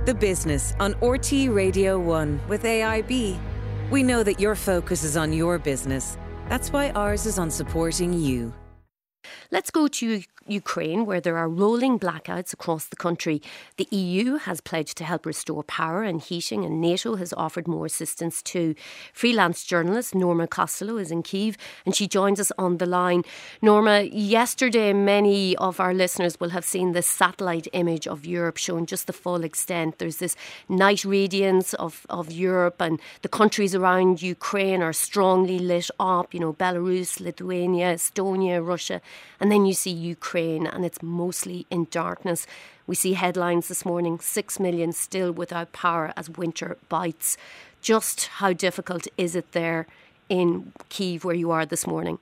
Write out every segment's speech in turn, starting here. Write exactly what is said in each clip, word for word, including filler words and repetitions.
The Business on R T É Radio one with A I B. We know that your focus is on your business. That's why ours is on supporting you. Let's go to Ukraine, where there are rolling blackouts across the country. The E U has pledged to help restore power and heating, and NATO has offered more assistance too. Freelance journalist Norma Costello is in Kyiv, and she joins us on the line. Norma, yesterday many of our listeners will have seen this satellite image of Europe showing just the full extent. There's this night radiance of, of Europe, and the countries around Ukraine are strongly lit up, you know, Belarus, Lithuania, Estonia, Russia, and then you see Ukraine and it's mostly in darkness. We see headlines this morning, six million still without power as winter bites. Just how difficult is it there in Kyiv where you are this morning?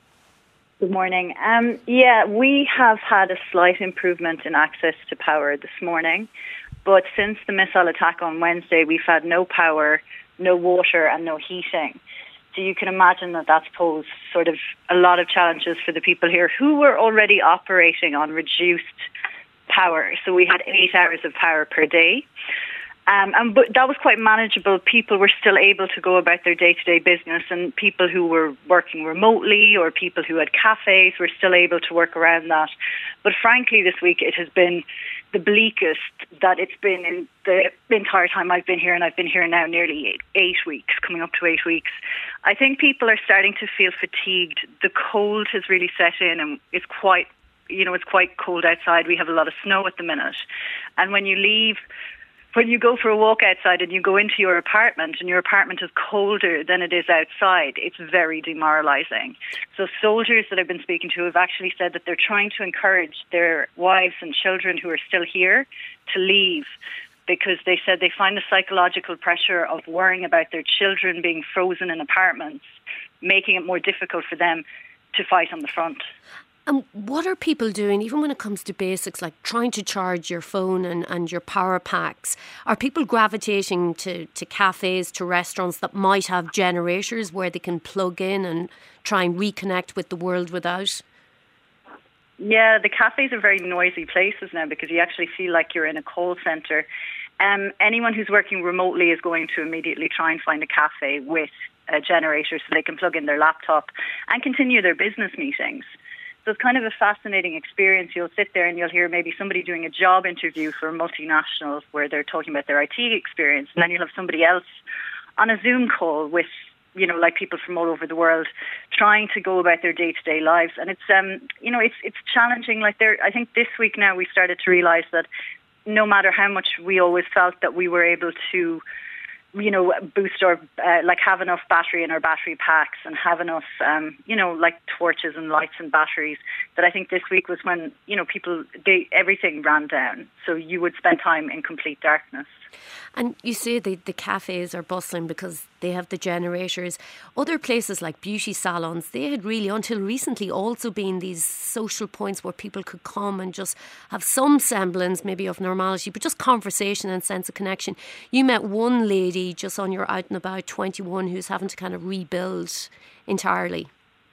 Good morning. Um, yeah, we have had a slight improvement in access to power this morning, but since the missile attack on Wednesday, we've had no power, no water and no heating. So you can imagine that that's posed sort of a lot of challenges for the people here who were already operating on reduced power. So we had eight hours of power per day. Um, and but that was quite manageable. People were still able to go about their day-to-day business, and people who were working remotely or people who had cafes were still able to work around that. But frankly, this week it has been the bleakest that it's been in the entire time I've been here, and I've been here now nearly eight, eight weeks, coming up to eight weeks. I think people are starting to feel fatigued. The cold has really set in, and it's quite, you know, it's quite cold outside. We have a lot of snow at the minute, and when you leave. When you go for a walk outside and you go into your apartment and your apartment is colder than it is outside, it's very demoralising. So soldiers that I've been speaking to have actually said that they're trying to encourage their wives and children who are still here to leave, because they said they find the psychological pressure of worrying about their children being frozen in apartments, making it more difficult for them to fight on the front. And what are people doing, even when it comes to basics like trying to charge your phone and, and your power packs? Are people gravitating to, to cafes, to restaurants that might have generators where they can plug in and try and reconnect with the world without? Yeah, the cafes are very noisy places now because you actually feel like you're in a call centre. Um, anyone who's working remotely is going to immediately try and find a cafe with a generator so they can plug in their laptop and continue their business meetings. So it's kind of a fascinating experience. You'll sit there and you'll hear maybe somebody doing a job interview for multinationals where they're talking about their I T experience, and then you'll have somebody else on a Zoom call with, you know, like people from all over the world trying to go about their day-to-day lives. And it's, um, you know, it's it's challenging. Like there, I think this week now we started to realise that no matter how much we always felt that we were able to, you know, boost our, uh, like have enough battery in our battery packs and have enough, um, you know, like torches and lights and batteries, that I think this week was when, you know, people, they, everything ran down. So you would spend time in complete darkness. And you say the, the cafes are bustling because they have the generators. Other places like beauty salons, they had really, until recently, also been these social points where people could come and just have some semblance maybe of normality, but just conversation and sense of connection. You met one lady just on your out and about, twenty-one, who's having to kind of rebuild entirely.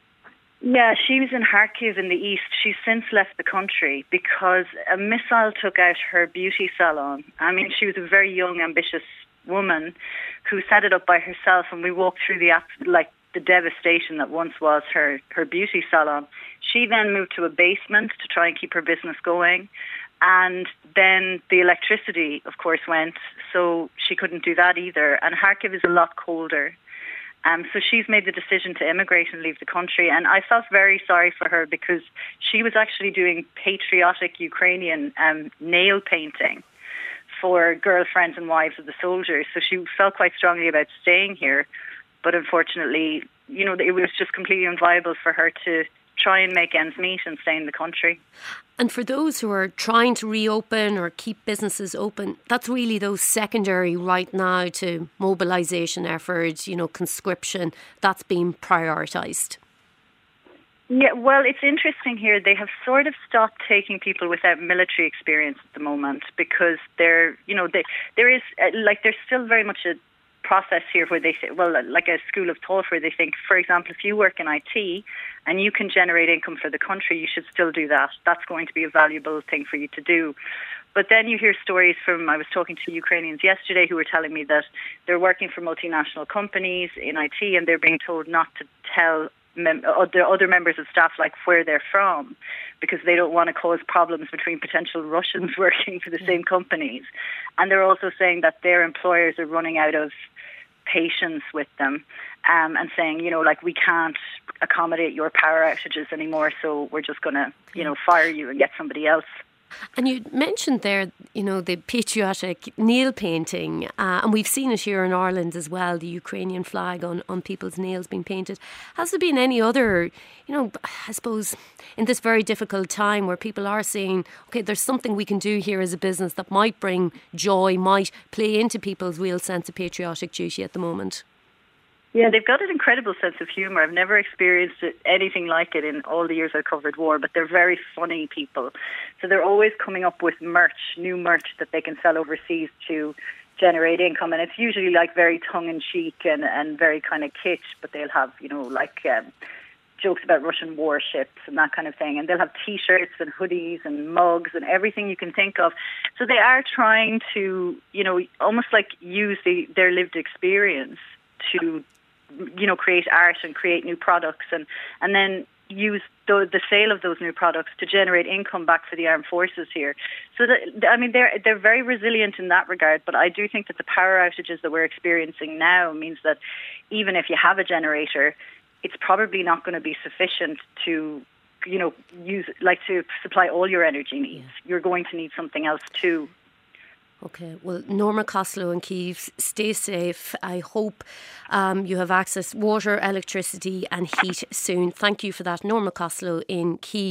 Yeah, she was in Kharkiv in the east. She's since left the country because a missile took out her beauty salon. I mean, she was a very young, ambitious woman who set it up by herself, and we walked through the like the devastation that once was her, her beauty salon. She then moved to a basement to try and keep her business going, and then the electricity, of course, went, so she couldn't do that either. And Kharkiv is a lot colder. Um, so she's made the decision to immigrate and leave the country. And I felt very sorry for her because she was actually doing patriotic Ukrainian um, nail painting for girlfriends and wives of the soldiers. So she felt quite strongly about staying here. But unfortunately, you know, it was just completely unviable for her to try and make ends meet and stay in the country. And for those who are trying to reopen or keep businesses open, that's really those secondary right now to mobilisation efforts, you know, conscription, that's being prioritised. Yeah, well, it's interesting here. They have sort of stopped taking people without military experience at the moment because they're, you know, they, there is, uh, like, there's still very much a process here where they say, well, like a school of thought where they think, for example, if you work in I T and you can generate income for the country, you should still do that. That's going to be a valuable thing for you to do. But then you hear stories from, I was talking to Ukrainians yesterday who were telling me that they're working for multinational companies in I T and they're being told not to tell mem- other, other members of staff like where they're from because they don't want to cause problems between potential Russians working for the yeah. same companies. And they're also saying that their employers are running out of patience with them um, and saying, you know, like, we can't accommodate your power outages anymore, so we're just going to, you know, fire you and get somebody else. And you mentioned there, you know, the patriotic nail painting, uh, and we've seen it here in Ireland as well, the Ukrainian flag on, on people's nails being painted. Has there been any other, you know, I suppose, in this very difficult time where people are saying, OK, there's something we can do here as a business that might bring joy, might play into people's real sense of patriotic duty at the moment? Yeah, they've got an incredible sense of humour. I've never experienced it, anything like it in all the years I've covered war, but they're very funny people. So they're always coming up with merch, new merch that they can sell overseas to generate income. And it's usually like very tongue-in-cheek and, and very kind of kitsch, but they'll have, you know, like um, jokes about Russian warships and that kind of thing. And they'll have T-shirts and hoodies and mugs and everything you can think of. So they are trying to, you know, almost like use the, their lived experience to, you know, create art and create new products and, and then use the, the sale of those new products to generate income back for the armed forces here. So, that, I mean, they're they're very resilient in that regard, but I do think that the power outages that we're experiencing now means that even if you have a generator, it's probably not going to be sufficient to, you know, use like to supply all your energy needs. Yeah. You're going to need something else too. OK, well, Norma Costello in Kyiv, stay safe. I hope um, you have access water, electricity and heat soon. Thank you for that, Norma Costello in Kyiv.